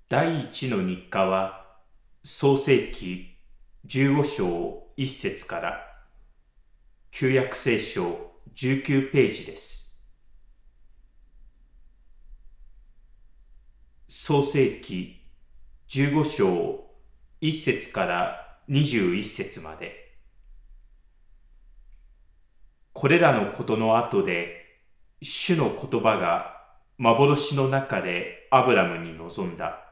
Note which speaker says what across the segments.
Speaker 1: 第一の日課は創世記15章1節から旧約聖書19ページです。創世記15章1節から21節まで。これらのことの後で、主の言葉が幻の中でアブラムに臨んだ。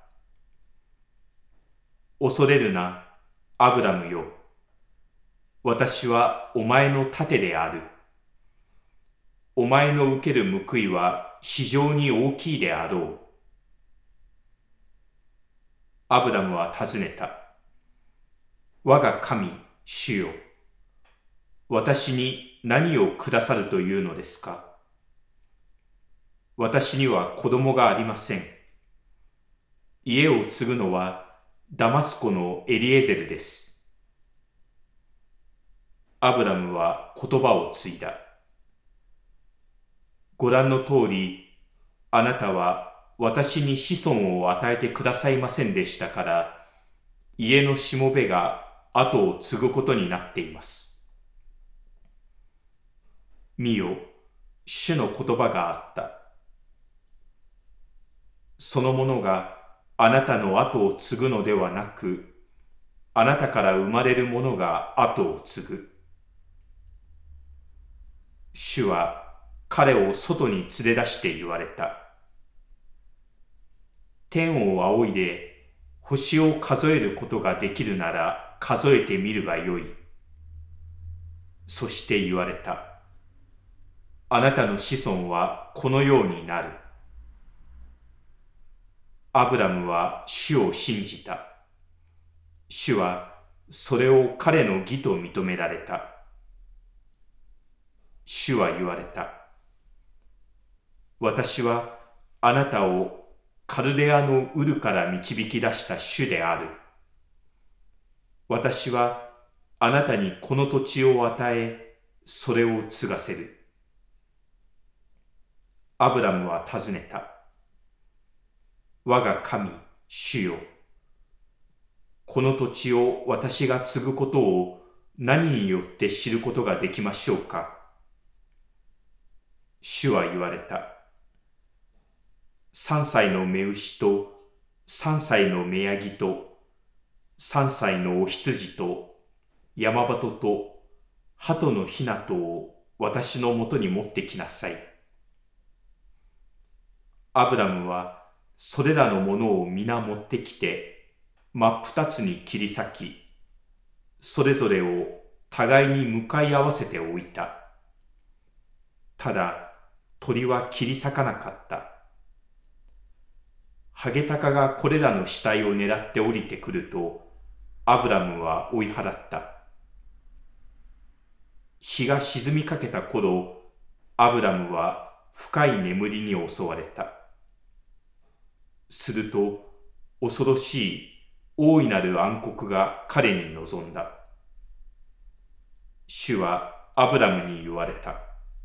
Speaker 1: 恐れるな、アブラムよ。私はお前の盾である。お前の受ける報いは非常に大きいであろう。アブラムは尋ねた。我が神、主よ。私に何をくださるというのですか。私には子供がありません。家を継ぐのはダマスコのエリエゼルです。アブラムは言葉を継いだ。ご覧の通り、あなたは私に子孫を与えてくださいませんでしたから、家のしもべが後を継ぐことになっています。見よ、主の言葉があった。その者があなたの後を継ぐのではなく、あなたから生まれる者が後を継ぐ。主は彼を外に連れ出して言われた。天を仰いで星を数えることができるなら数えてみるがよい。そして言われた。あなたの子孫はこのようになる。アブラムは主を信じた。主はそれを彼の義と認められた。主は言われた。私はあなたをカルデアのウルから導き出した主である。私はあなたにこの土地を与え、それを継がせる。アブラムは尋ねた。我が神、主よ。この土地を私が継ぐことを何によって知ることができましょうか。主は言われた。3歳の雌牛と3歳の雌ヤギと3歳のお羊と山鳩と鳩のひなとを私のもとに持ってきなさい。アブラムはそれらのものを皆持ってきて真っ二つに切り裂き、それぞれを互いに向かい合わせておいた。ただ鳥は切り裂かなかった。ハゲタカがこれらの死体を狙って降りてくると、アブラムは追い払った。日が沈みかけた頃、アブラムは深い眠りに襲われた。すると、恐ろしい大いなる暗黒が彼に臨んだ。主はアブラムに言われた。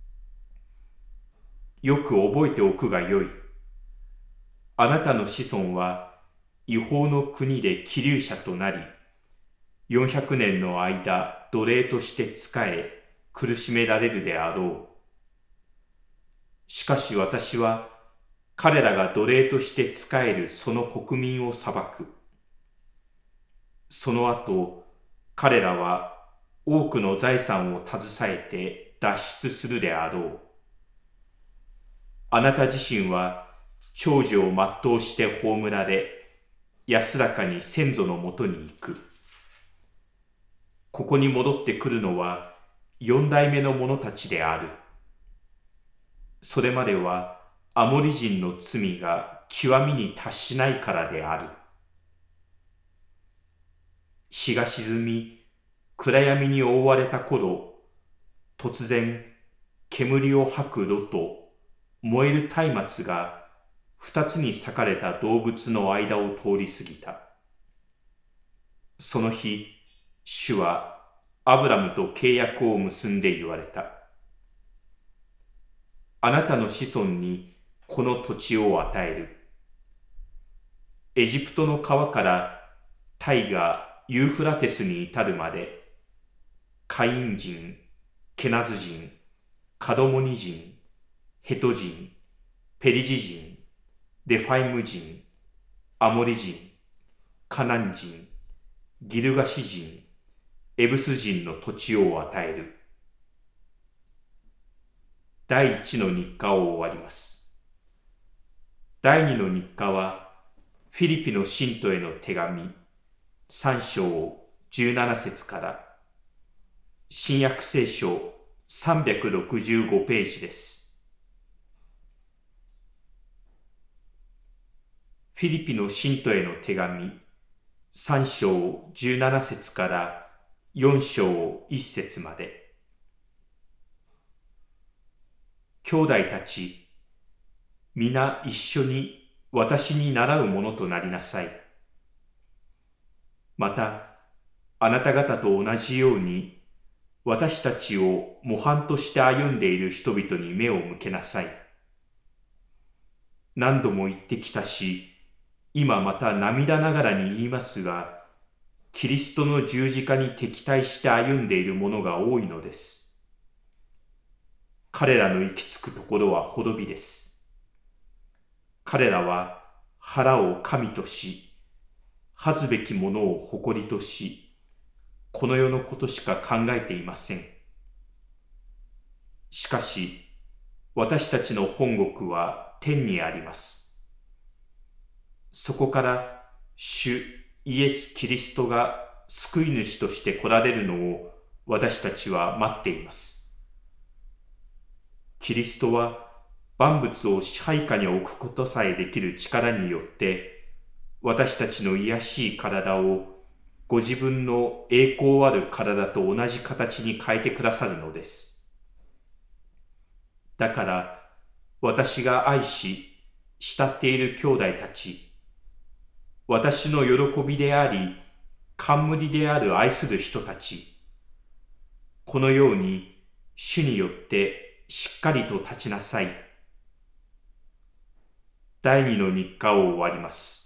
Speaker 1: よく覚えておくがよい。あなたの子孫は違法の国で寄留者となり、400年の間奴隷として仕え、苦しめられるであろう。しかし私は彼らが奴隷として仕えるその国民を裁く。その後、彼らは多くの財産を携えて脱出するであろう。あなた自身は長寿を全うして葬られ、安らかに先祖のもとに行く。ここに戻ってくるのは四代目の者たちである。それまではアモリ人の罪が極みに達しないからである。日が沈み、暗闇に覆われた頃、突然、煙を吐く炉と燃える松明が二つに裂かれた動物の間を通り過ぎた。その日、主はアブラムと契約を結んで言われた。あなたの子孫にこの土地を与える。 エジプトの川から大河ユーフラテスに至るまで、カイン人、ケナズ人、カドモニ人、ヘト人、ペリジ人、レファイム人、アモリ人、カナン人、ギルガシ人、エブス人の土地を与える。第一の日課を終わります。第二の日課は、フィリピの信徒への手紙、3章17節から、新約聖書365ページです。フィリピの信徒への手紙、3章17節から4章1節まで。兄弟たち、皆一緒に私に倣うものとなりなさい。また、あなた方と同じように、私たちを模範として歩んでいる人々に目を向けなさい。何度も言ってきたし、今また涙ながらに言いますが、キリストの十字架に敵対して歩んでいる者が多いのです。彼らの行き着くところは滅びです。彼らは腹を神とし、恥ずべきものを誇りとし、この世のことしか考えていません。しかし、私たちの本国は天にあります。そこから主イエス・キリストが救い主として来られるのを私たちは待っています。キリストは万物を支配下に置くことさえできる力によって、私たちの卑しい体をご自分の栄光ある体と同じ形に変えてくださるのです。だから私が愛し慕っている兄弟たち、私の喜びであり冠である愛する人たち、このように主によってしっかりと立ちなさい。第二の日課を終わります。